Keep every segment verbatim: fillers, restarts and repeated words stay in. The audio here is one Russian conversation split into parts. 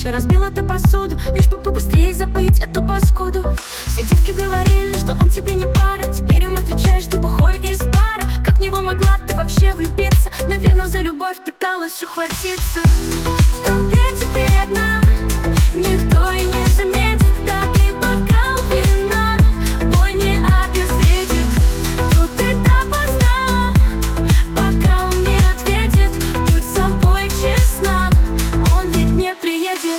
еще разбила ты посуду, лишь бы побыстрее забыть эту паскуду. Все девки говорили, что он тебе не пара, теперь им отвечаешь, ты плохой из пара. Как в него могла ты вообще влюбиться? Наверное, за любовь пыталась ухватиться. В толпе теперь одна, никто и не заметит. Так и бокал вина бой не обезвредит. Тут и допоздна, пока он не ответит. Будь с собой честна, он ведь не приедет.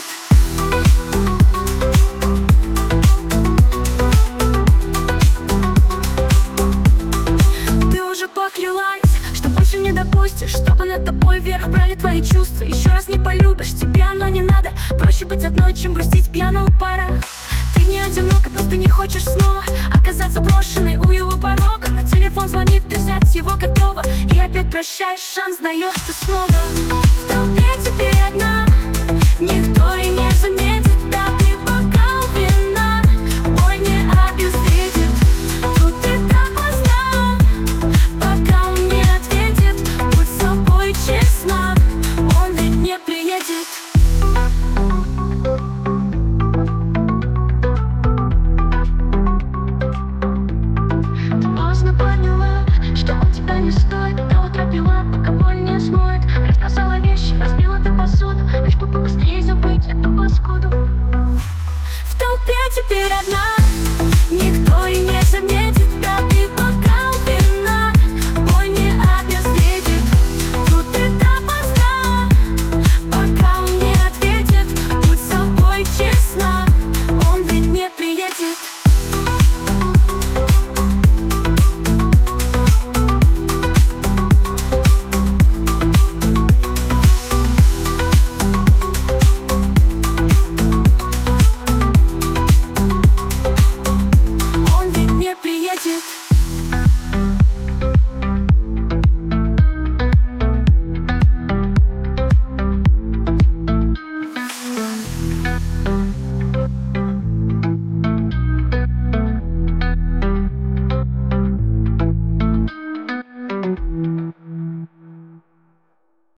Ты уже поклялась, что больше не допустишь, чтобы над тобой вверх брали твои чувства. Еще раз не полюбишь, тебе оно не надо. Проще быть одной, чем грустить пьяную пара. Ты не одинока, просто не хочешь снова оказаться брошенной у его порога. На телефон звонит, ты взять его готова, и опять прощаешь, шанс даешь ты снова. В толпе теперь одна, никто и не заметит. Так и бокал вина бой не обезвредит. Тут и допоздна, пока он не ответит. Будь с собой честна, он ведь не приедет. Ты поздно поняла, что он тебя не стоит. До утра пила, пока боль не смоет. Рассказала вещи, разбила ты посуду, лишь бы побыстрее забыть эту паскуду. В толпе теперь одна,